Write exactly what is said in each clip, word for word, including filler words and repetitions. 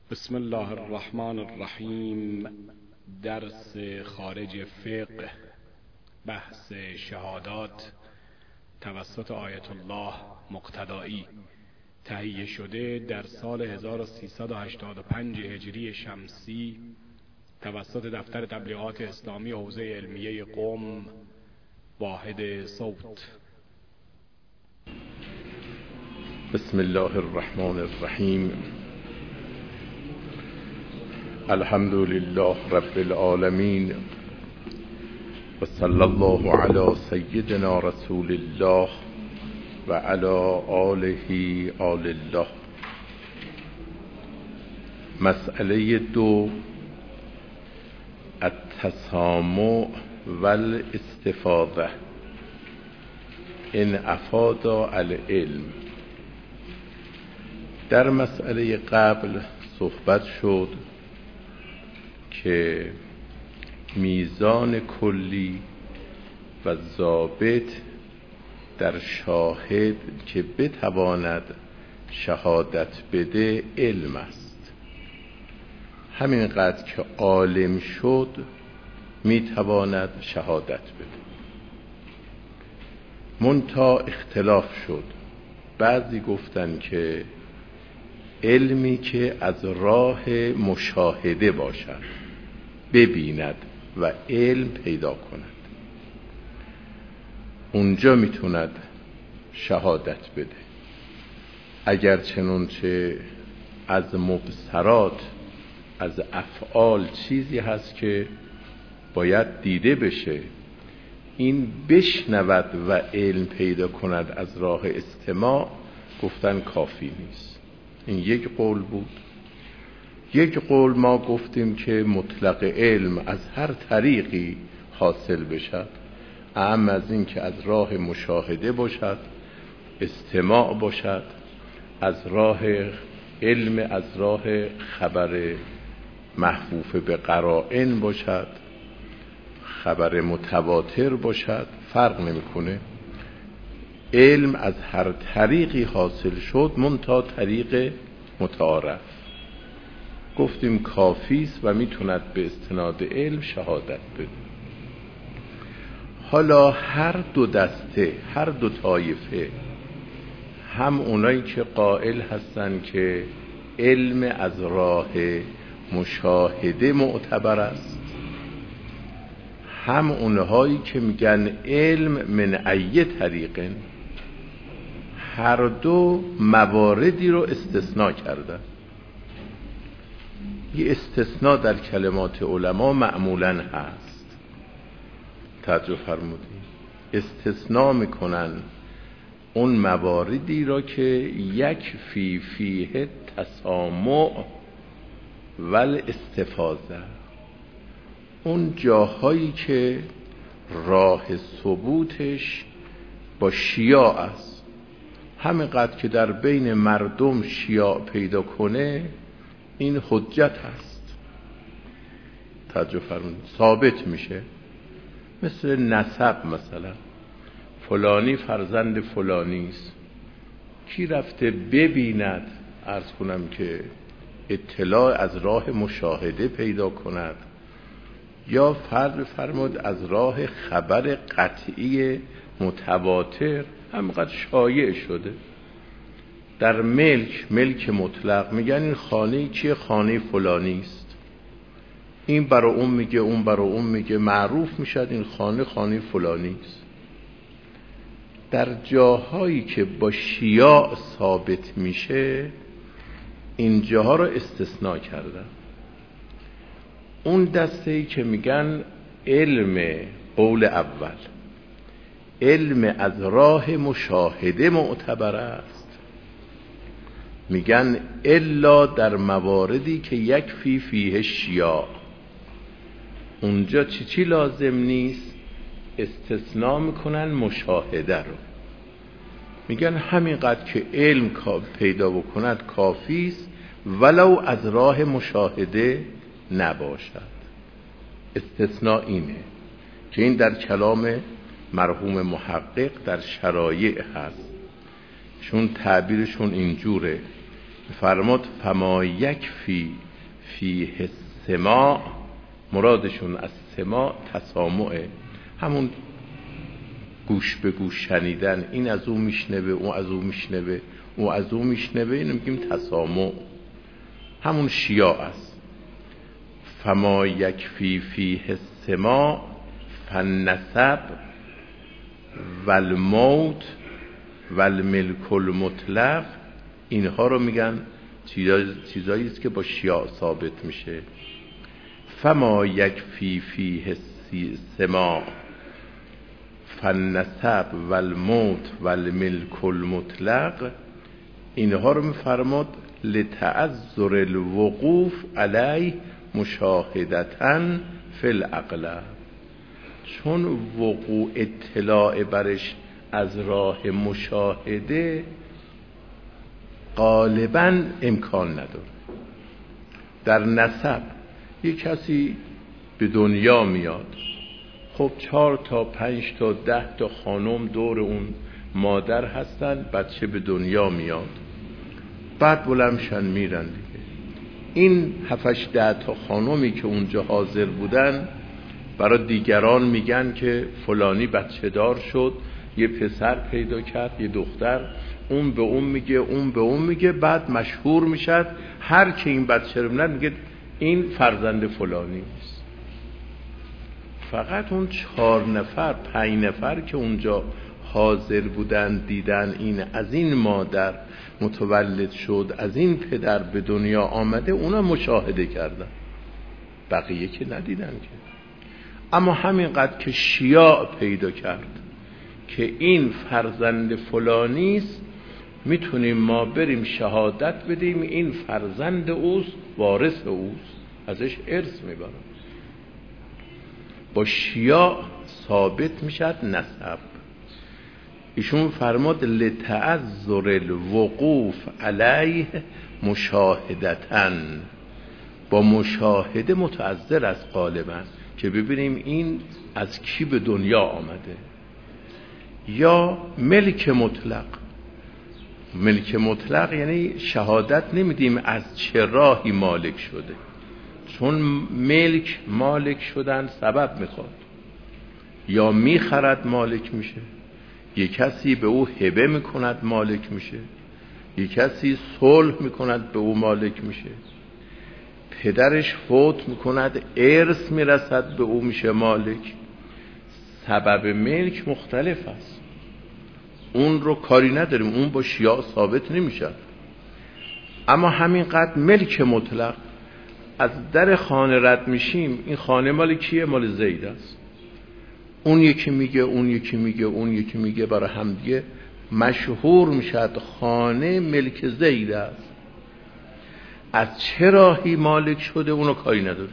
بسم الله الرحمن الرحیم. درس خارج فقه، بحث شهادات توسط آیت الله مقتدایی، تهیه شده در سال هزار و سیصد و هشتاد و پنج هجری شمسی توسط دفتر تبلیغات اسلامی حوزه علمیه قم، واحد صوت. بسم الله الرحمن الرحیم. الحمد لله رب العالمین و صلی الله علی سیدنا رسول الله و علی آله آل الله. مسئله دو، التسامع و الاستفاضه ان افاد العلم. در مسئله قبل صحبت شد که میزان کلی و ضابط در شاهد که بتواند شهادت بده علم است. همینقدر که عالم شد میتواند شهادت بده. منتها اختلاف شد. بعضی گفتن که علمی که از راه مشاهده باشد، ببیند و علم پیدا کند، اونجا میتوند شهادت بده. اگر چنانچه از مبصرات، از افعال چیزی هست که باید دیده بشه، این بشنود و علم پیدا کند از راه استماع، گفتن کافی نیست. این یک قول بود. یک قول ما گفتیم که مطلق علم از هر طریقی حاصل بشد، اهم از این که از راه مشاهده باشد، استماع باشد، از راه علم، از راه خبر محفوف به قرائن باشد، خبر متواتر باشد، فرق نمیکنه. علم از هر طریقی حاصل شد، منتها طریق متعارف. گفتیم کافیست و میتوند به استناد علم شهادت بده. حالا هر دو دسته، هر دو طایفه، هم اونایی که قائل هستن که علم از راه مشاهده معتبر است، هم اونهایی که میگن علم من ای طریقن، هر دو مواردی رو استثناء کردن. یه استثناء در کلمات علما معمولاً هست. توجه فرمودید؟ استثناء میکنن اون مواردی را که یک فی فیه تسامع و الاستفاضه، اون جاهایی که راه ثبوتش با شیاع است، همینقدر که در بین مردم شیاع پیدا کنه، این حجت هست. توجه فرمودید؟ ثابت میشه. مثل نسب، مثلا فلانی فرزند فلانی است، کی رفته ببیند، عرض کنم که اطلاع از راه مشاهده پیدا کند، یا فرض فرمود از راه خبر قطعی متواتر، همینقدر شایع شده. در ملک، ملک مطلق، میگن این خانه چیه؟ خانه فلانی است. این برای اون میگه، اون برای اون میگه، معروف میشد این خانه خانه فلانی است. در جاهایی که با شیاع ثابت میشه، این جاها رو استثناء کردن. اون دسته‌ای که میگن علم قول اول، علم از راه مشاهده معتبر است، میگن الا در مواردی که یک فی فیه شیاع، اونجا چی چی لازم نیست، استثناء میکنن مشاهده رو. میگن همینقدر که علم پیدا بکند کافیست، ولو از راه مشاهده نباشد. استثناء اینه که این در کلام مرحوم محقق در شرایع هست، چون تعبیرشون اینجوره فرمود فما یکفی فیه السماع، مرادشون از سماع تسامعه، همون گوش به گوش شنیدن، این از او میشنوه اون از او میشنوه اون از او میشنوه، اینو میگیم تسامع، همون شیاع است. فما یکفی فیه السماع فالنسب والموت والملک المطلق، اینها رو میگن چیزایی است که با شیاع ثابت میشه. فما یکفی فیه السماع فالنسب والموت والملک المطلق، اینها رو میفرماد لتعذر الوقوف علیه مشاهدتاً فی الاغلب، چون وقوع اطلاع برش از راه مشاهده غالباً امکان نداره. در نسب یک کسی به دنیا میاد، خب چهار تا پنج تا ده تا خانم دور اون مادر هستن، بچه به دنیا میاد، بعد بلندشن میرن دیگه. این هفتش ده تا خانمی که اونجا حاضر بودن برای دیگران میگن که فلانی بچه دار شد، یه پسر پیدا کرد یه دختر، اون به اون میگه اون به اون میگه، بعد مشهور میشد، هر که این بچه رو میگه میگه این فرزند فلانی است. فقط اون چهار نفر پنج نفر که اونجا حاضر بودن دیدن این از این مادر متولد شد، از این پدر به دنیا آمده، اونا مشاهده کردن، بقیه که ندیدن که. اما همینقدر که شیاع پیدا کرد که این فرزند فلانیست، میتونیم ما بریم شهادت بدیم این فرزند اوست، وارث اوست، ازش ارث میبرن. با شیاع ثابت میشد نسب. ایشون فرماد لتعذر الوقوف علیه مشاهدتاً، با مشاهده متعذر از غالباً که ببینیم این از کی به دنیا آمده. یا ملک مطلق، ملک مطلق یعنی شهادت نمیدیم از چه راهی مالک شده، چون ملک مالک شدن سبب میخواد، یا میخرد مالک میشه، یک کسی به او هبه میکند مالک میشه، یک کسی صلح میکند به او مالک میشه، پدرش فوت میکند ارث میرسد به او میشه مالک. سبب ملک مختلف است، اون رو کاری نداریم، اون با شیاع ثابت نمیشه. اما همینقدر ملک مطلق، از در خانه رد میشیم، این خانه مال کیه؟ مال زید است. اون یکی میگه اون یکی میگه اون یکی میگه، برای همدیگه مشهور میشد خانه ملک زید است. از چه راهی مالک شده اونو کاری نداره.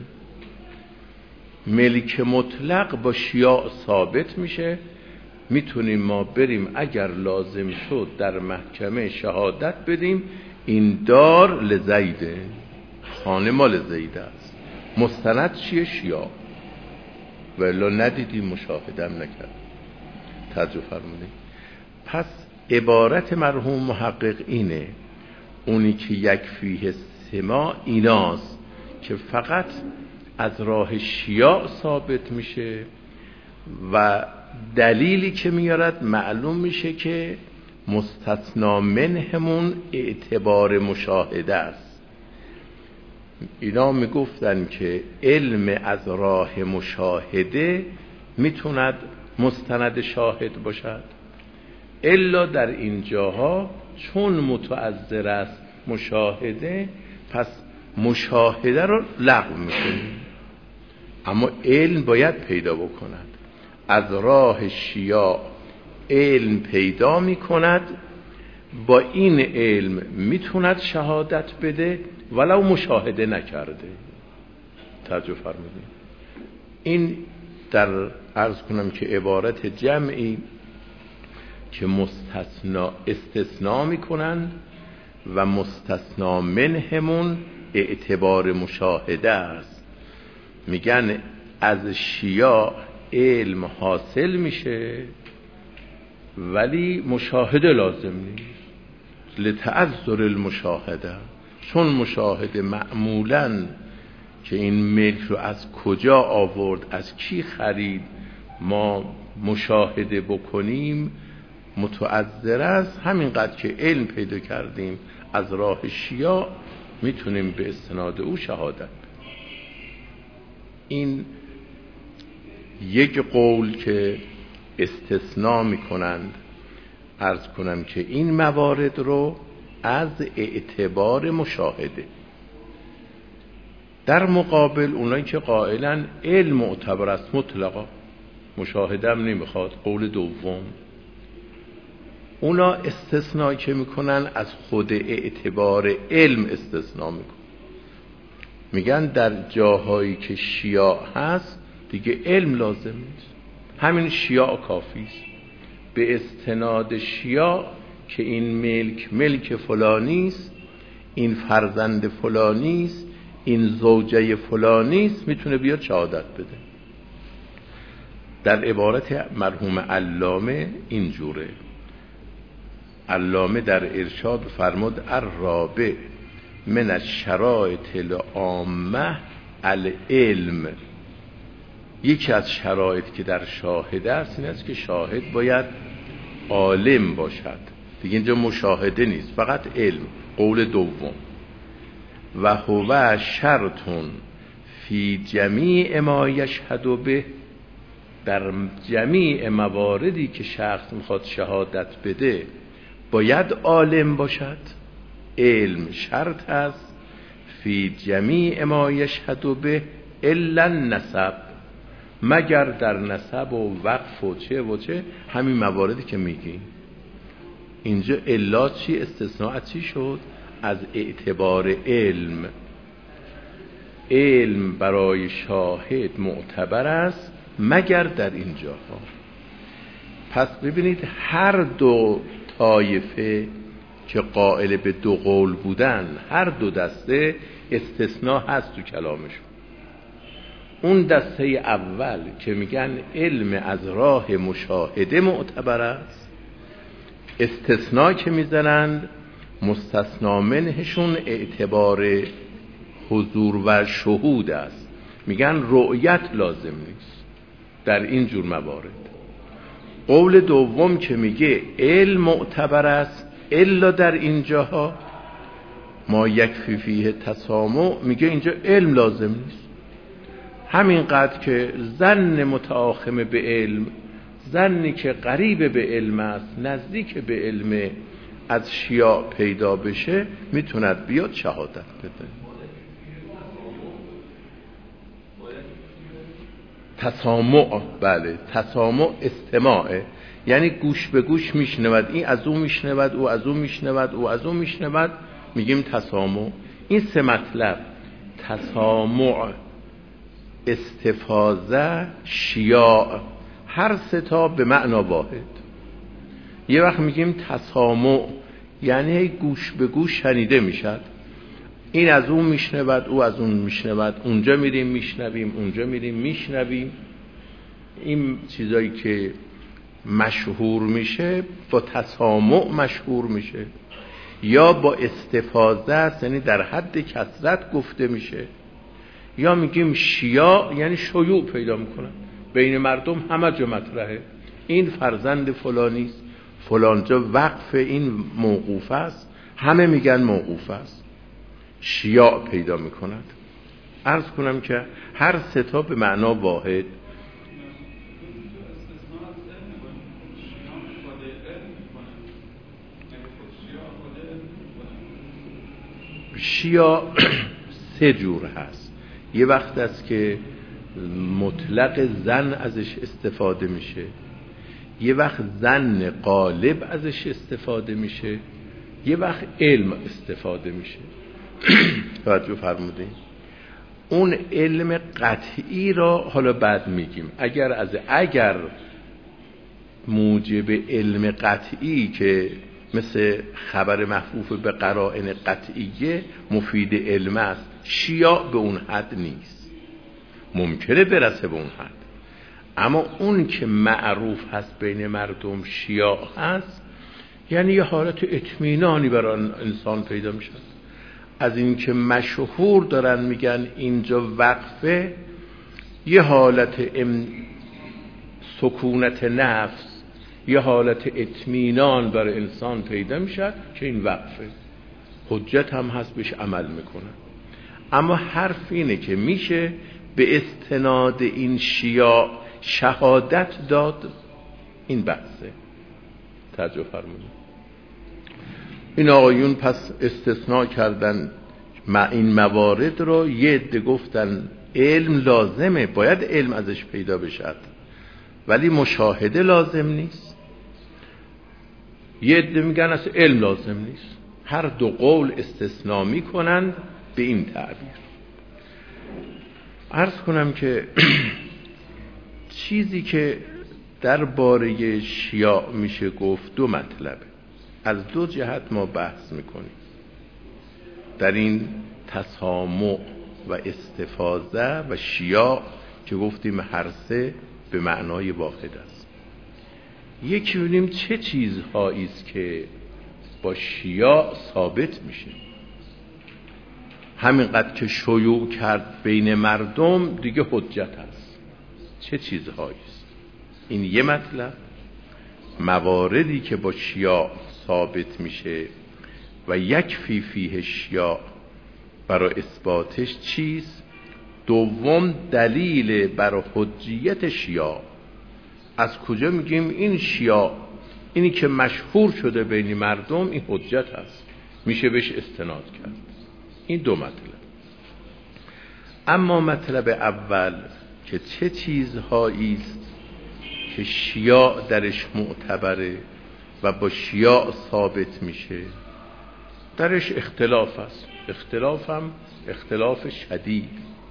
ملک مطلق با شیاع ثابت میشه، میتونیم ما بریم اگر لازم شد در محکمه شهادت بدیم این دار لزیده، خانه مال زیده است. مستند چیه؟ شیاع. ولی ندیدیم، مشاهدم نکرد. توجه فرمودید. پس عبارت مرحوم محقق اینه، اونی که یکفیه السماع ایناست که فقط از راه شیاع ثابت میشه و دلیلی که میارد معلوم میشه که مستثنا منهمون اعتبار مشاهده است. اینا میگفتن که علم از راه مشاهده میتوند مستند شاهد باشد، الا در این جاها چون متعذر است مشاهده، پس مشاهده رو لغو میکنیم. اما علم باید پیدا بکند، از راه شیاع علم پیدا میکند، با این علم میتوند شهادت بده ولو مشاهده نکرده. توجه فرمودید. این در عرض کنم که عبارت جمعی که مستثنا استثناء میکنند و مستثنا منهمون اعتبار مشاهده است. میگن از شیاع علم حاصل میشه ولی مشاهده لازم نیست، لتعذر المشاهده. چون مشاهده معمولاً که این ملک رو از کجا آورد، از کی خرید، ما مشاهده بکنیم متعذر است. همینقدر که علم پیدا کردیم از راه شیعه میتونیم به استناد او شهادت. این یک قول که استثناء میکنند. عرض کنم که این موارد رو از اعتبار مشاهده، در مقابل اونایی که قائلن علم معتبر است مطلقا، مشاهده هم نمیخواد، قول دوم، اونا استثناء که میکنن از خود اعتبار علم استثناء میکنن. میگن در جاهایی که شیاع هست دیگه علم لازم نیست، همین شیاع کافیست. به استناد شیاع که این ملک ملک فلانیست، این فرزند فلانیست، این زوجه فلانیست، میتونه بیاد شهادت بده. در عبارت مرحوم علامه اینجوره. علامه در ارشاد فرمود الرابع من الشرائط العامه العلم. یکی از شرایط که در شاهده است این است که شاهد باید عالم باشد. دیگه اینجا مشاهده نیست، فقط علم. قول دوم و هو شرطون فی جمیع ما یشهد به، در جمیع مواردی که شخص میخواد شهادت بده باید عالم باشد. علم شرط است. فی جمیع ما یشهد به الا النسب، مگر در نسب و وقف و چه و چه، همین مواردی که میگیم. اینجا الا چی؟ استثناء چی شد؟ از اعتبار علم. علم برای شاهد معتبر است مگر در اینجاها. پس ببینید هر دو طایفه که قائل به دو قول بودن، هر دو دسته استثناء هست تو کلامشون. اون دسته اول که میگن علم از راه مشاهده معتبر است، استثناء که میزنند مستثنا منهشون اعتبار حضور و شهود است، میگن رؤیت لازم نیست در این جور موارد. قول دوم که میگه علم معتبر است الا در اینجاها ما یکفی فیه تسامع، میگه اینجا علم لازم نیست. همینقدر که ظن متآخم به علم، ظنی که قریب به علم است، نزدیک به علم، از شیاع پیدا بشه میتوند بیاد شهادت بده. تسامع، بله تسامع استماعه، یعنی گوش به گوش میشنود، این از اون میشنود، او از اون میشنود، او از اون میشنود، میگیم تسامع. این سه مطلب تسامع، استفاضه، شیاع، هر سه تا به معنا واحد. یه وقت میگیم تسامع یعنی گوش به گوش شنیده میشد، این از اون میشنود، او از اون میشنود، اونجا میریم میشنویم، اونجا میریم میشنویم. این چیزایی که مشهور میشه با تسامع مشهور میشه، یا با استفاضه است یعنی در حد کثرت گفته میشه، یا میگیم شیاع یعنی شیوع پیدا میکنن بین مردم، همه جا مطرحه، این فرزند فلانیست، فلانجا وقف، این موقوف است، همه میگن موقوف است، شیاع پیدا میکند. عرض کنم که هر سه تا به معنا واحد. شیاع سه جور هست. یه وقت است که مطلق ظن ازش استفاده میشه، یه وقت ظن غالب ازش استفاده میشه، یه وقت علم استفاده میشه. توجه فرمودین؟ اون علم قطعی را حالا بعد میگیم. اگر از اگر موجب علم قطعی که مثل خبر محفوف به قرائن قطعیه مفید علم است، شیاع به اون حد نیست، ممکنه برسه به اون حد، اما اون که معروف هست بین مردم شیاع هست، یعنی یه حالت اطمینانی برای انسان پیدا میشه. از این که مشهور دارن میگن اینجا وقفه، یه حالت ام سکونت نفس، یه حالت اطمینان برای انسان پیدا میشد که این وقفه، حجت هم هست بهش عمل میکنن. اما حرف اینه که میشه به استناد این شیاع شهادت داد، این بحثه. توجه فرمودید. این آقایون پس استثناء کردن این موارد رو. یه عده گفتن علم لازمه، باید علم ازش پیدا بشد، ولی مشاهده لازم نیست. یه عده میگن اصلا علم لازم نیست. هر دو قول استثناء میکنند به این تعبیر. عرض کنم که چیزی که درباره شیاع میشه گفت دو مطلبه، از دو جهت ما بحث میکنیم در این تسامع و استفاضه و شیاع که گفتیم هر سه به معنای واحد است. یکی ببینیم چه چیزهایی است که با شیاع ثابت میشه. همینقدر که شیوع کرد بین مردم دیگه حجت هست. چه چیزهایی است؟ این یه مطلب. مواردی که با شیاع ثابت میشه و یکفی فیه شیاع، برای اثباتش چیست؟ دوم دلیل برای حجیت شیاع. از کجا میگیم این شیاع، اینی که مشهور شده بین مردم، این حجت هست، میشه بهش استناد کرد. این دو مطلب. اما مطلب اول که چه چیزهایی است که شیاع درش معتبره و با شیاع ثابت میشه، درش اختلاف است. اختلاف هم اختلاف شدید.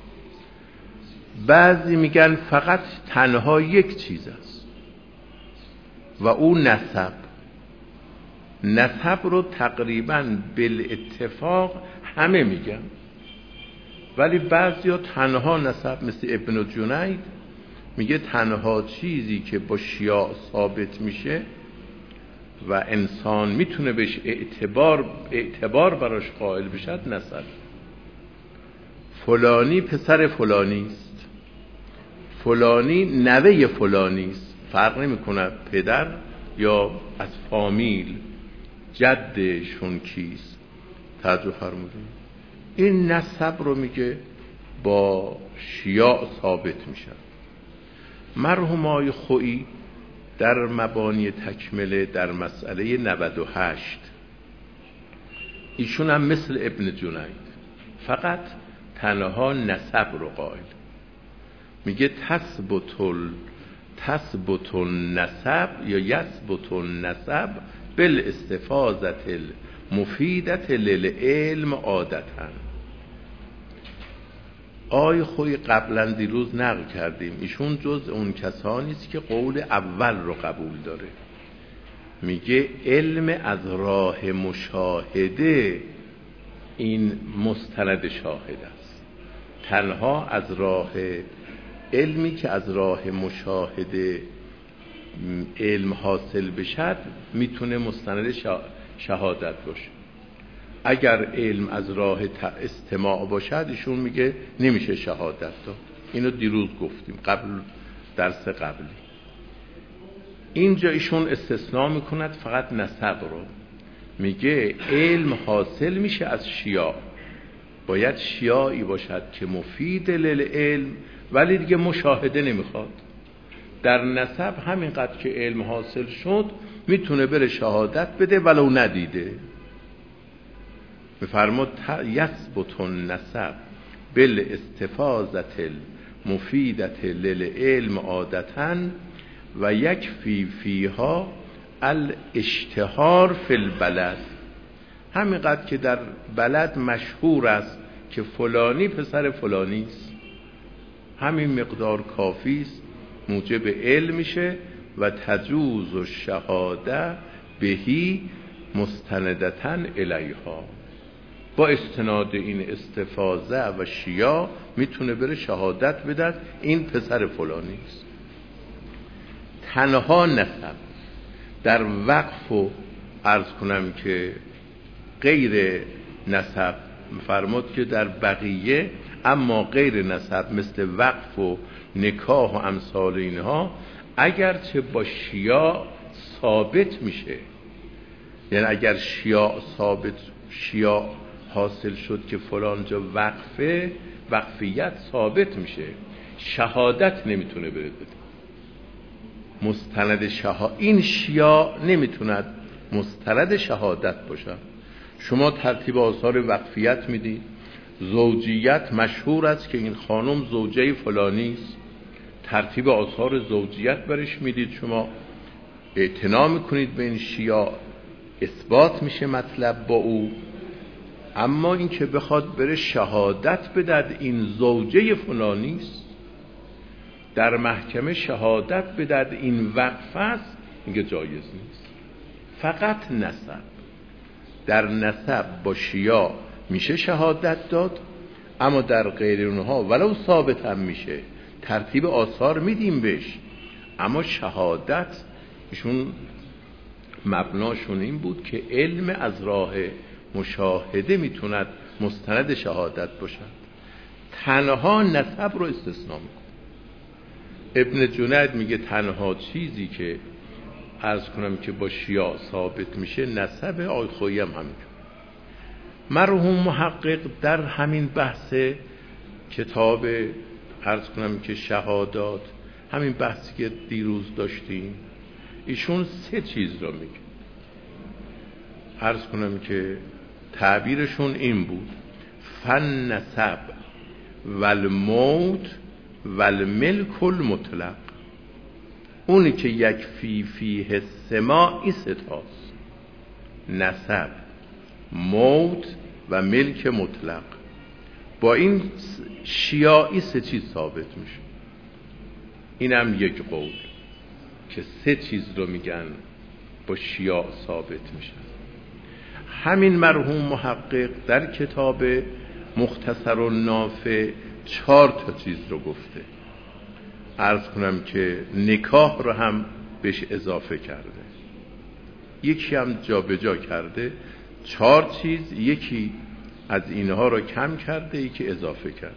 بعضی میگن فقط تنها یک چیز است و او نسب. نسب رو تقریبا بالاتفاق همه میگن، ولی بعضی ها تنها نسب، مثل ابن جنید میگه تنها چیزی که با شیاع ثابت میشه و انسان میتونه بهش اعتبار اعتبار براش قائل بشد نسب. فلانی پسر فلانی است، فلانی نوه فلانی است، فرق نمیکنه پدر یا از فامیل جدشون کیست. توجه فرمودید. این نسب رو میگه با شیاع ثابت میشه. مرحوم آقای خویی در مبانی تکمله در مسئله نود و هشت، ایشون هم مثل ابن جنید فقط تنها نسب رو قائل، میگه تثبت تثبت النسب یا یثبت النسب بالاستفاضه المفیدة للعلم عادتا. آی خوی قبلا دیروز نقل کردیم، ایشون جز اون کسانی است که قول اول رو قبول داره. میگه علم از راه مشاهده این مستند شاهد است. تنها از راه علمی که از راه مشاهده علم حاصل بشد میتونه مستند شهادت باشه. اگر علم از راه استماع باشد ایشون میگه نمیشه شهادت داد. اینو دیروز گفتیم قبل درس قبلی. اینجا ایشون استثناء میکند فقط نسب رو، میگه علم حاصل میشه از شیاع، باید شیاعی باشد که مفید للعلم ولی دیگه مشاهده نمیخواد. در نسب همینقدر که علم حاصل شد میتونه بره شهادت بده ولو ندیده. بفرمود یثبت النسب بالاستفاضة المفیدة للعلم عادتا و یکفی فیها الاشتهار فی البلد. همینقدر که در بلد مشهور است که فلانی پسر فلانی است، همین مقدار کافی است موجب علم میشه و تجوز الشهاده بهی مستندتاً الیها. با استناد این استفاضه و شیاع میتونه بره شهادت بده این پسر فلانی است. تنها نسب. در وقف و عرض کنم که غیر نسب فرمود که در بقیه اما غیر نسب مثل وقف و نکاح و امثال اینها اگرچه با شیاع ثابت میشه، یعنی اگر شیاع ثابت شیاع حاصل شد که فلان جا وقفه، وقفیت ثابت میشه، شهادت نمیتونه بره بده. مستند شهادت این شیاع نمیتوند مستند شهادت باشه. شما ترتیب آثار وقفیت میدید، زوجیت مشهور است که این خانم زوجه فلانی است، ترتیب آثار زوجیت برش میدید، شما اعتنا میکنید به این شیاع، اثبات میشه مطلب با او. اما این که بخواد بره شهادت بدهد این زوجه فلانی است، در محکمه شهادت بدهد این وقف است، اینکه جایز نیست. فقط نسب، در نسب با شیاع میشه شهادت داد، اما در غیر اونها ولو ثابت هم میشه ترتیب آثار میدیم بهش، اما شهادت ایشون مبناشون این بود که علم از راه مشاهده میتوند مستند شهادت باشد، تنها نسب رو استثناء میکنه. ابن جنید میگه تنها چیزی که عرض کنم که با شیاع ثابت میشه نسب. آقای خویی هم همینجور. مرحوم محقق در همین بحث کتاب عرض کنم که شهادات، همین بحثی که دیروز داشتیم، ایشون سه چیز رو میگه. عرض کنم که تعبیرشون این بود: فن نسب والموت والملک المطلق. اونی که یک فی فیه سما این ستاست: نسب، موت و ملک مطلق. با این شیاعی سه چیز ثابت میشه. اینم یک قول که سه چیز رو میگن با شیاع ثابت میشه. همین مرحوم محقق در کتاب مختصر و نافع چهار تا چیز رو گفته. عرض کنم که نکاح رو هم بهش اضافه کرده، یکی هم جا به جا کرده. چهار چیز، یکی از اینها رو کم کرده، یکی اضافه کرده.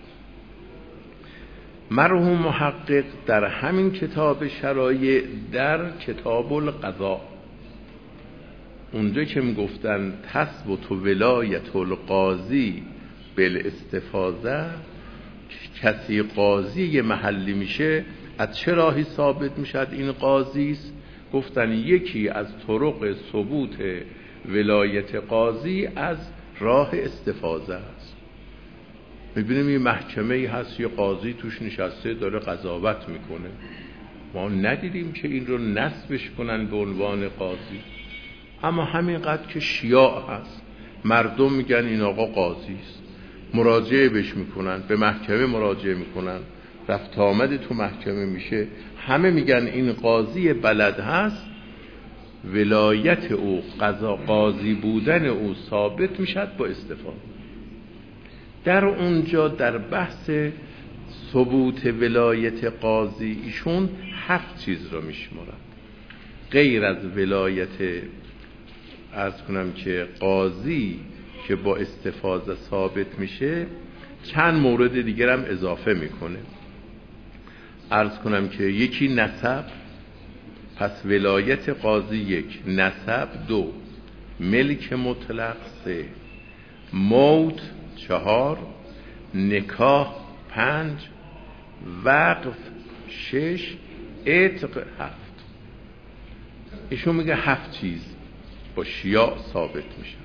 مرحوم محقق در همین کتاب شرایع، در کتاب القضاء، اونجا که میگفتن تثبت ولایت القاضی بالاستفاضه، کسی قاضی یه محلی میشه از چه راهی ثابت میشد این قاضی است؟ گفتن یکی از طرق ثبوت ولایت قاضی از راه استفاضه است. میبینیم یه محکمه ای هست، یه قاضی توش نشسته داره قضاوت میکنه، ما ندیدیم که این رو نسبش کنن به عنوان قاضی. اما همینقدر که شیاع هست، مردم میگن این آقا قاضی است، مراجعه بهش میکنن، به محکمه مراجعه میکنن، رفت آمد تو محکمه میشه، همه میگن این قاضی بلد هست، ولایت او، قضا قاضی بودن او ثابت میشد با استفاده. در اونجا در بحث ثبوت ولایت قاضی ایشون هفت چیز رو میشمارن. غیر از ولایت عرض کنم که قاضی که با استفاضه ثابت میشه، چند مورد دیگر هم اضافه میکنه. عرض کنم که یکی نسب، پس ولایت قاضی یک، نسب دو، ملک مطلق سه، موت چهار، نکاح پنج، وقف شش، عتق هفت. ایشون میگه هفت چیز با شیاع ثابت میشه.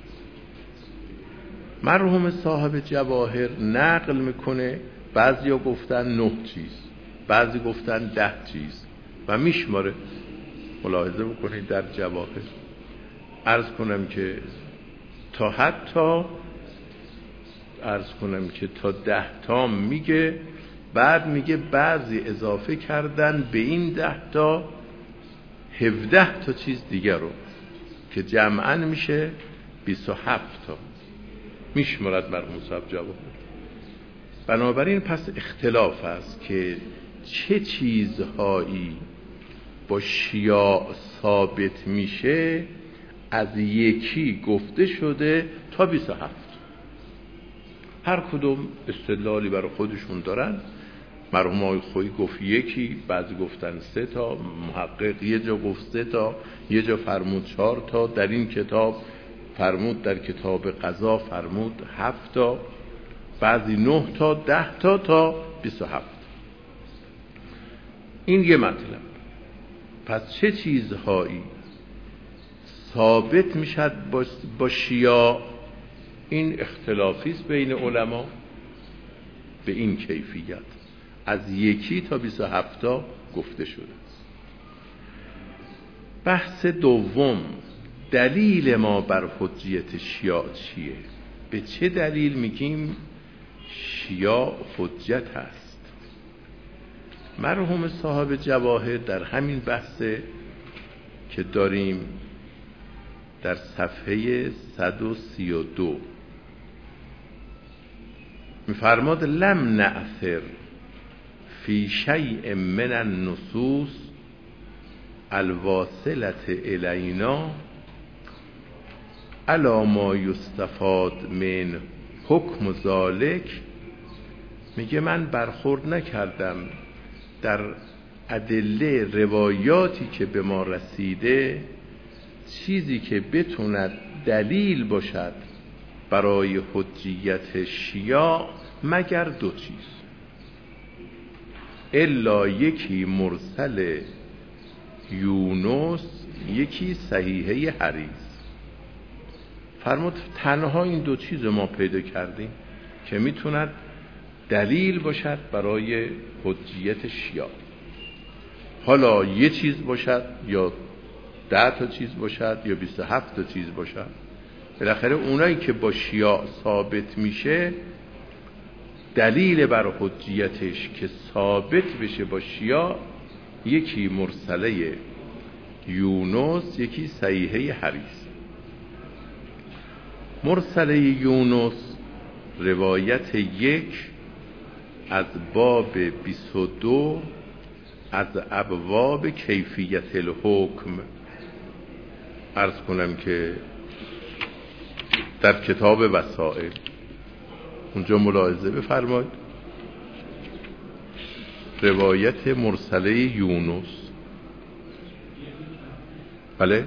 مرحوم صاحب جواهر نقل میکنه بعضیا گفتن نه چیز، بعضی گفتن ده چیز و میشماره. ملاحظه بکنید در جواهر عرض کنم که تا حتی عرض کنم که تا ده تا میگه، بعد میگه بعضی اضافه کردن به این ده تا هفده تا چیز دیگر رو که جمعاً میشه بیست و هفت تا میشمارد مرحوم صاحب جواهر. بنابراین پس اختلاف است که چه چیزهایی با شیاع ثابت میشه. از یکی گفته شده تا بیست و هفت. هر کدوم استدلالی برای خودشون دارن. مرحوم آقای خویی گفت یکی، بعضی گفتن سه تا، محقق یه جا گفت سه تا، یه جا فرمود چهار تا، در این کتاب فرمود در کتاب قضا فرمود هفت تا، بعضی نه تا، ده تا تا بیست و هفت. این یه مطلب. پس چه چیزهایی ثابت میشد با شیعه؟ این اختلافیست بین علما به این کیفیت، از یکی تا بیست و هفت تا گفته شده. بحث دوم، دلیل ما بر حجیت شیعه چیه؟ به چه دلیل میگیم شیعه حجت هست؟ مرحوم صاحب جواهر در همین بحث که داریم در صفحه صد و سی و دو میفرماد لم نأثر فی شیء من النصوص الواصلة الینا علی ما یستفاد من حکم ذالک. میگه من برخورد نکردم در ادله روایاتی که به ما رسیده چیزی که بتوند دلیل باشد برای حجیت شیعه مگر دو چیز، الا یکی مرسل یونس، یکی صحیحه حریث. فرمود تنها این دو چیز ما پیدا کردیم که میتوند دلیل باشد برای حجیت شیعه. حالا یه چیز باشد یا ده تا چیز باشد یا بیست و هفت تا چیز باشد، بالاخره اونایی که با شیعه ثابت میشه دلیل بر حجیتش که ثابت بشه با شیعه، یکی مرسله یونس، یکی صحیحه حریث. مرسله یونس روایت یک از باب بیست و دو از ابواب کیفیت الحکم. عرض کنم که در کتاب وسائل اونجا ملاحظه بفرمایید روایت مرسله یونس. بله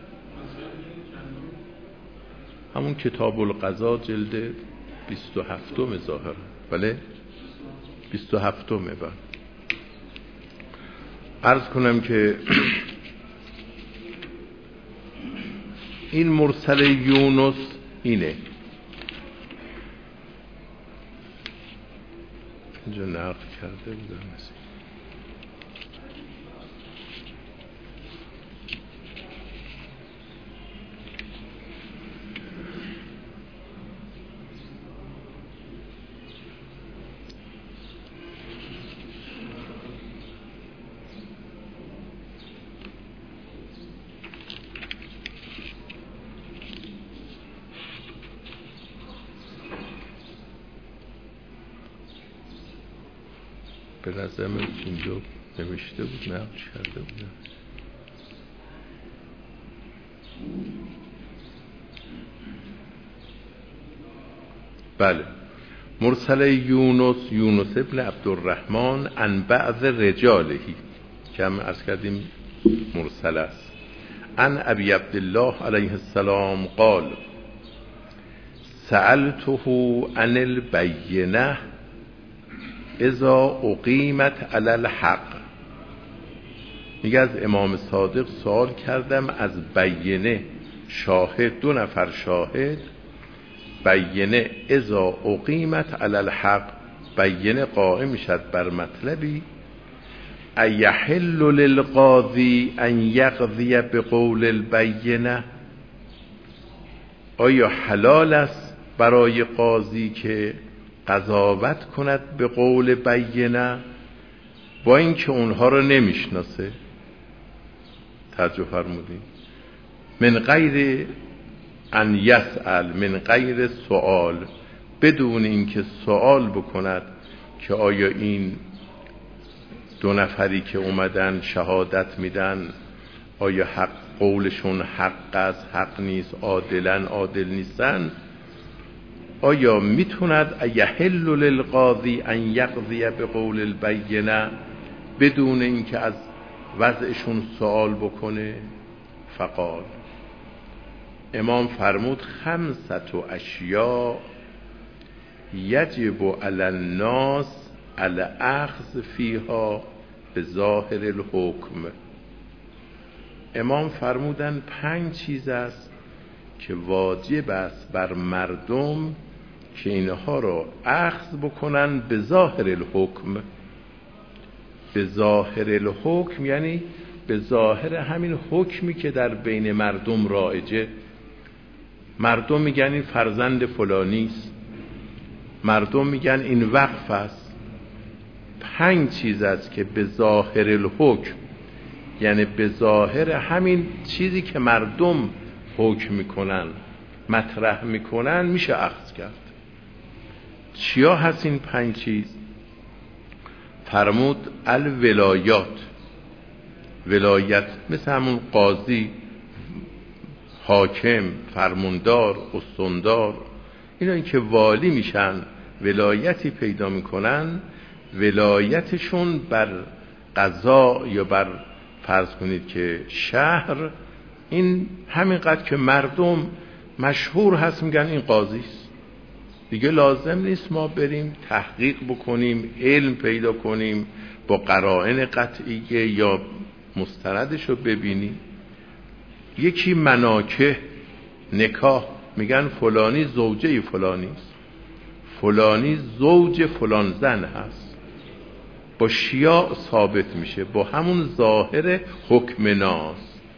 همون کتاب القضا جلد بیست و هفتم ظاهر. بله بیست و هفتم. بله عرض کنم که این مرسل یونس اینه، اینجا نقل کرده بودم مثل به نظرم اینجا نوشته بود، نقل کرده بودم. بله مرسل یونس، یونس ابن عبدالرحمن عن بعض رجالهی که هم عرض کردیم مرسل است. عن ابی عبدالله علیه السلام قال سألته عن البینه اذا اقیمت علی الحق. میگه از امام صادق سوال کردم از بینه، شاهد، دو نفر شاهد، بینه اذا اقیمت علی الحق، بینه قائم میشد بر مطلبی، ایحل للقاضی ان یقضی بقول البینه، آیا حلال است برای قاضی که قضاوت کند به قول بینه با اینکه اونها رو نمیشناسه؟ توجه فرمودین، من غیر ان یسأل، من غیر سوال، بدون اینکه سوال بکند که آیا این دو نفری که اومدن شهادت میدن آیا حق قولشون حق است، حق نیست، عادلن، عادل نیستن. آیا میتوند یحل للقاضی ان یقضی بقول البینه بدون اینکه از وضعشون سوال بکنه؟ فقال، امام فرمود خمسة اشیاء یجب علی الناس الاخذ فیها به ظاهر الحکم. امام فرمودن پنج چیز است که واجب است بر مردم که اینها رو اخذ بکنن به ظاهر الحکم. به ظاهر الحکم یعنی به ظاهر همین حکمی که در بین مردم رایجه. مردم میگن این فرزند فلانیست، مردم میگن این وقف است. پنج چیز است که به ظاهر الحکم یعنی به ظاهر همین چیزی که مردم حکم میکنن مطرح میکنن میشه اخذ کرد. چیا هست این پنج چیز؟ فرمود الولایات، ولایت مثل همون قاضی، حاکم، فرماندار، استاندار، اینا این که والی میشن ولایتی پیدا میکنن، ولایتشون بر قضا یا بر فرض کنید که شهر این همینقدر که مردم مشهور هست میگن این قاضی است. دیگه لازم نیست ما بریم تحقیق بکنیم، علم پیدا کنیم، با قرائن قطعیه یا مستندش رو ببینیم. یکی مناکه، نکاح، میگن فلانی زوجه فلانی است، فلانی زوج فلان زن هست، با شیاع ثابت میشه، با همون ظاهر حکم ناس.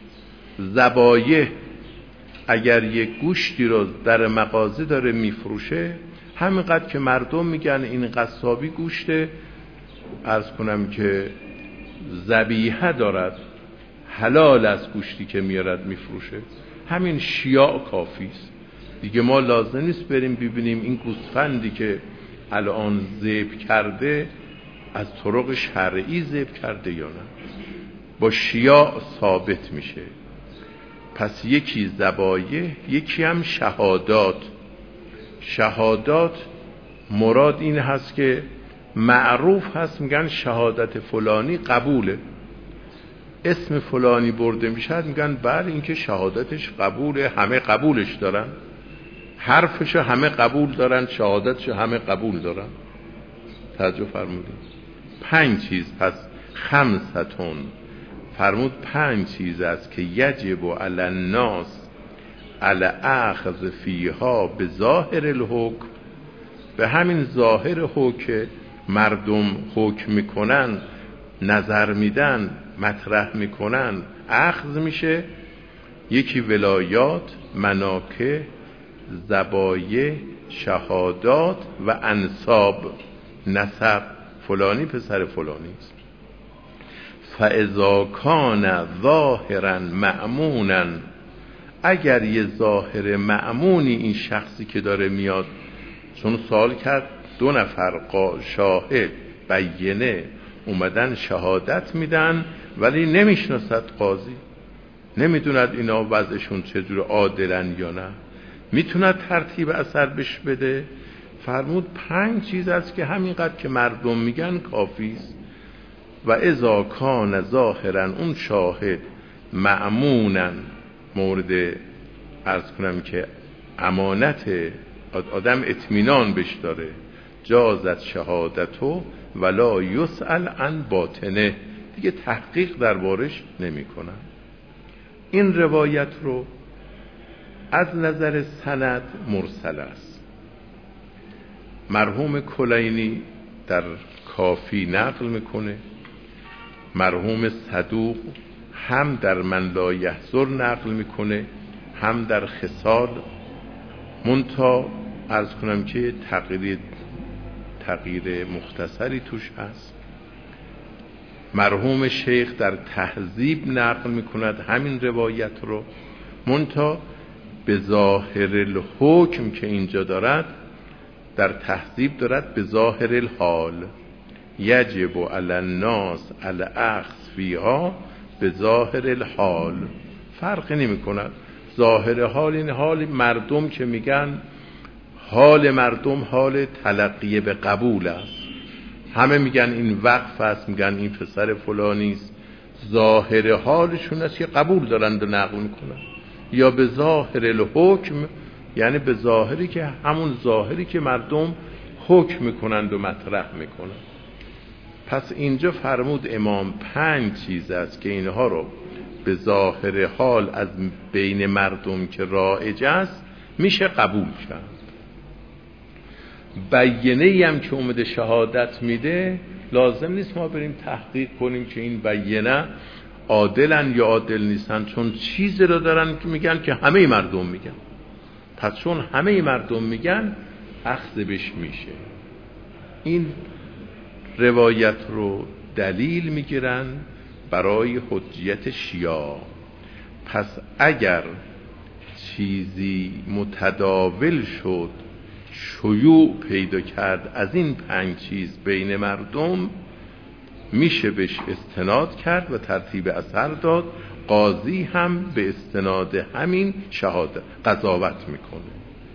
ذبایح، اگر یک گوشتی رو در مغازه داره میفروشه، همینقدر که مردم میگن این قصابی گوشته، عرض کنم که ذبیحه دارد، حلال از گوشتی که میارد میفروشه، همین شیاع کافی است. دیگه ما لازم نیست بریم ببینیم این گوسفندی که الان ذبح کرده از طرق شرعی ذبح کرده یا نه، با شیاع ثابت میشه. پس یکی ذبایح، یکی هم شهادات. شهادات مراد این هست که معروف هست، میگن شهادت فلانی قبوله، اسم فلانی برده میشد میگن بله این که شهادتش قبوله، همه قبولش دارن، حرفش همه قبول دارن، شهادتش همه قبول دارن. توجه فرمودید؟ پنج چیز، پس خمستون فرمود پنج چیز است که یجب علی الناس علی اخذ فیها به ظاهر الحکم، به همین ظاهر حکم مردم حکم میکنن، نظر میدن، مطرح میکنن، اخذ میشه. یکی ولایات، مناکه، ذبایح، شهادات و انساب، نسب، فلانی پسر فلانی است. فاذا کان ظاهرا مأمونا، اگر یه ظاهر مأمونی این شخصی که داره میاد، چون سوال کرد دو نفر شاهد بینه اومدن شهادت میدن ولی نمیشناسد قاضی، نمیدوند اینا وضعشون چجور، عادلن یا نه، میتوند ترتیب اثر بش بده. فرمود پنج چیز است که همینقدر که مردم میگن کافی است. و اذا کان ظاهرا، اون شاهد مأمونا، مورد عرض کنم که امانت آدم اطمینان بش داره، جازت شهادتو ولا یسأل عن باطنه، دیگه تحقیق دربارش نمی کنن. این روایت رو از نظر سند مرسل است. مرحوم کلینی در کافی نقل میکنه، مرحوم صدوق هم در من لا یحضر نقل میکنه، هم در خصال، منتها عرض کنم که تغییر تغییر مختصری توش هست. مرحوم شیخ در تهذیب نقل میکند همین روایت رو، منتها به ظاهر الحکم که اینجا دارد، در تهذیب دارد به ظاهر الحال، یجب علی الناس علی اخذ فیها به ظاهر الحال. فرقی نمی کند. ظاهر حال این حال مردم که میگن حال مردم حال تلقی به قبول است. همه میگن این وقف است، میگن این پسر فلانی است، ظاهر حالشون است که قبول دارند و نقل میکنن، یا به ظاهر الحکم، یعنی به ظاهری که همون ظاهری که مردم حکم میکنند و مطرح میکنند. پس اینجا فرمود امام پنج چیز است که اینها رو به ظاهر حال از بین مردم که رایج است میشه قبول کرد. بیینه‌ای هم که اومده شهادت میده لازم نیست ما بریم تحقیق کنیم که این بیینه عادلن یا عادل نیستن، چون چیزی رو دارن که میگن که همه مردم میگن. پس چون همه مردم میگن اخذ بش میشه. این روایت رو دلیل میگیرن برای حجیت شیعه. پس اگر چیزی متداول شد، شیوع پیدا کرد از این پنج چیز بین مردم، میشه بهش استناد کرد و ترتیب اثر داد. قاضی هم به استناد همین شهادت قضاوت میکنه.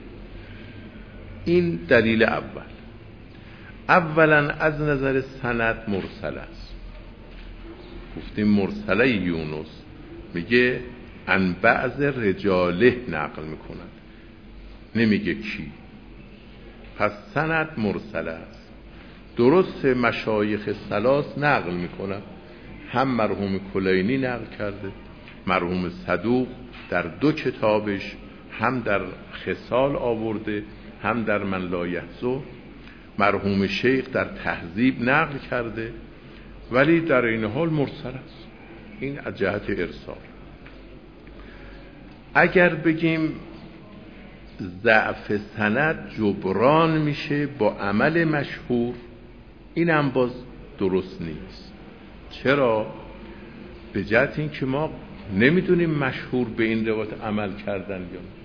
این دلیل اول. اولا از نظر سند مرسل است. گفتیم مرسله یونس میگه ان بعض رجاله نقل میکنند، نمیگه کی. پس سند مرسل است. درست مشایخ ثلاث نقل میکنند، هم مرحوم کلینی نقل کرده، مرحوم صدوق در دو کتابش، هم در خصال آورده، هم در من لا یحزن، مرحوم شیخ در تهذیب نقل کرده، ولی در این حال مرسل است. این از جهت ارسال. اگر بگیم ضعف سند جبران میشه با عمل مشهور، این هم باز درست نیست. چرا؟ به جهت این که ما نمیدونیم مشهور به این روایت عمل کردن یا نه.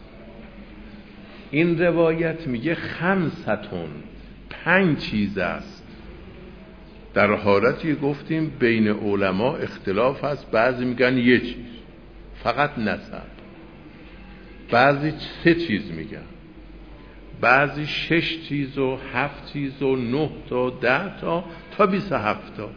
این روایت میگه خمستون، پنج چیز است. در حالتی گفتیم بین علما اختلاف هست، بعضی میگن یه چیز فقط نسب، بعضی سه چیز میگن، بعضی شش چیز و هفت چیز و نه تا ده تا تا بیست و هفت تا.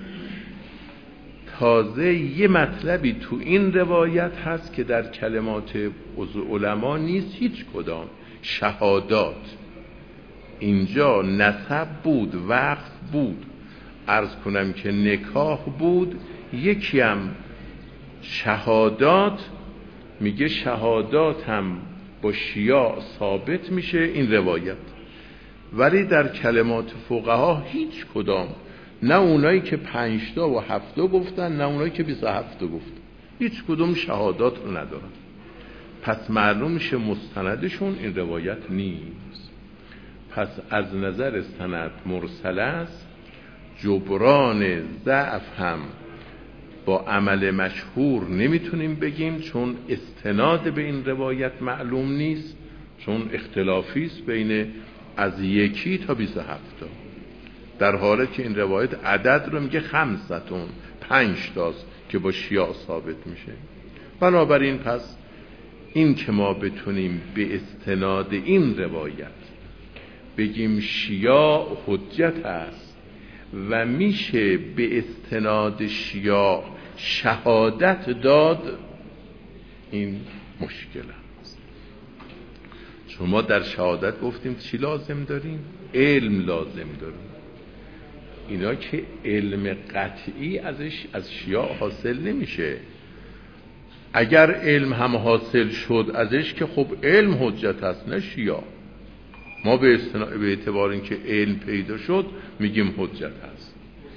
تازه یه مطلبی تو این روایت هست که در کلمات علما نیست هیچ کدام، شهادات. اینجا نسب بود، وقف بود، عرض کنم که نکاح بود، یکی هم شهادات. میگه شهادات هم با شیعه ثابت میشه این روایت، ولی در کلمات فقها هیچ کدام، نه اونایی که پنج تا و هفت تا گفتن، نه اونایی که بیست و هفت تا گفتن، هیچ کدوم شهادات رو ندارن. پس معلوم میشه مستندشون این روایت نیست. پس از نظر سند مرسل است. جبران ضعف هم با عمل مشهور نمیتونیم بگیم، چون استناد به این روایت معلوم نیست، چون اختلافی است بین از یکی تا بیست و هفت تا، در حالی که این روایت عدد رو میگه خمستون، پنج تاست که با شیعه ثابت میشه. بنابراین پس این که ما بتونیم به استناد این روایت بگیم شیعه حجت است و میشه به استناد شیعه شهادت داد، این مشکل است. چون ما در شهادت گفتیم چی لازم داریم؟ علم لازم داریم. اینا که علم قطعی ازش از شیعه حاصل نمیشه. اگر علم هم حاصل شد ازش که خب علم حجت است، نه شیعه. ما به به اعتبار اینکه علم پیدا شد میگیم حجت است.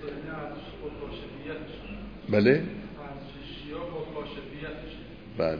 بله؟ بله.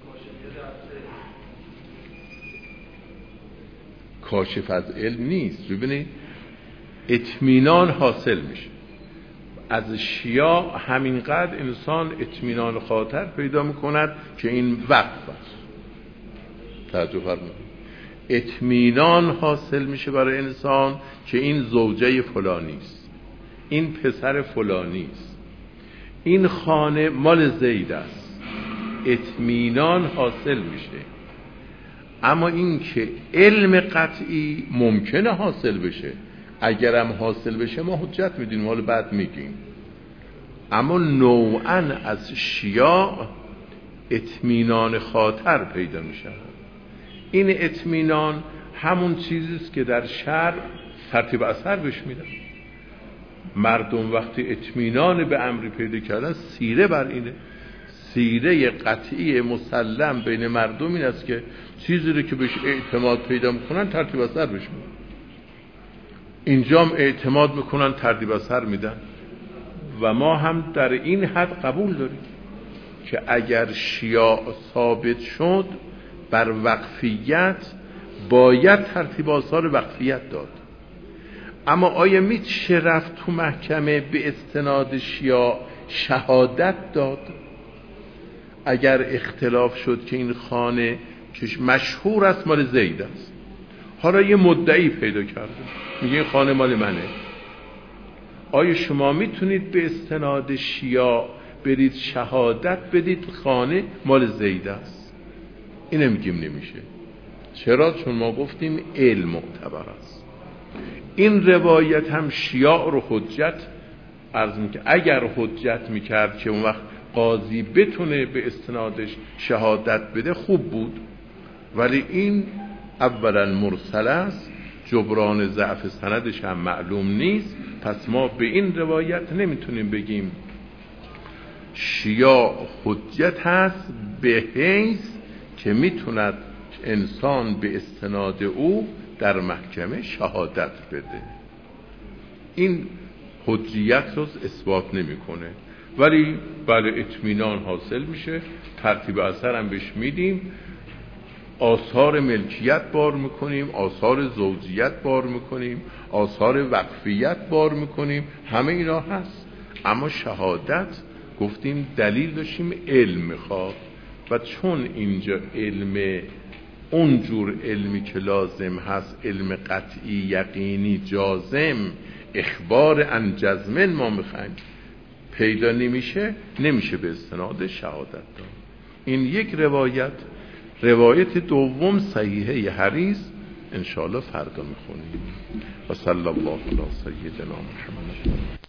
کاشف از علم نیست. ببینید اطمینان حاصل میشه از شیعه، همینقدر انسان اطمینان خاطر پیدا میکند که این وقف است. توجه فرمایید. اطمینان حاصل میشه برای انسان که این زوجه فلانی است، این پسر فلانی است، این خانه مال زید است. اطمینان حاصل میشه. اما این که علم قطعی ممکنه حاصل بشه، اگرم حاصل بشه ما حجت میدیم، حالا بعد میگیم. اما نوعاً از شیاع اطمینان خاطر پیدا میشه. این اطمینان همون چیزیست که در شرع ترتیب اثر بهش میدن. مردم وقتی اطمینان به امری پیدا کردن، سیره بر اینه، سیره قطعی مسلم بین مردم این است که چیزی رو که بهش اعتماد پیدا میکنن ترتیب اثر بهش میدن. اینجام اعتماد میکنن ترتیب اثر میدن و ما هم در این حد قبول داریم که اگر شیاع ثابت شد بر وقفیت باید ترتیب آثار وقفیت داد. اما آیا میشه رفت تو محکمه به استناد شیاع شهادت داد؟ اگر اختلاف شد که این خانه که مشهور است مال زید است، حالا یه مدعی پیدا کرده میگه این خانه مال منه، آیا شما میتونید به استناد شیاع برید شهادت بدید خانه مال زید است؟ اینه میگیم نمیشه. چرا؟ چون ما گفتیم علم معتبر است. این روایت هم شیاع رو حجت عرض میکنه. اگر حجت میکرد که اون وقت قاضی بتونه به استنادش شهادت بده خوب بود، ولی این اولا مرسل است، جبران ضعف سندش هم معلوم نیست. پس ما به این روایت نمیتونیم بگیم شیاع حجت هست به حیث که میتوند انسان به استناد او در محکمه شهادت بده. این حجیت رو اثبات نمیکنه، ولی بله اطمینان حاصل میشه، ترتیب اثر هم بهش میدیم، آثار ملکیت بار میکنیم، آثار زوجیت بار میکنیم، آثار وقفیت بار میکنیم، همه اینا هست. اما شهادت گفتیم دلیل داشتیم علم میخواد، و چون اینجا علم اونجور علمی که لازم هست، علم قطعی یقینی جازم اخبار عن جزمن ما میخوایم پیدا نمیشه، نمیشه به استناد شهادت داد. این یک روایت. روایت دوم صحیحه حدیث انشاءالله فردا میخونیم. و صلی الله علی سیدنا محمد.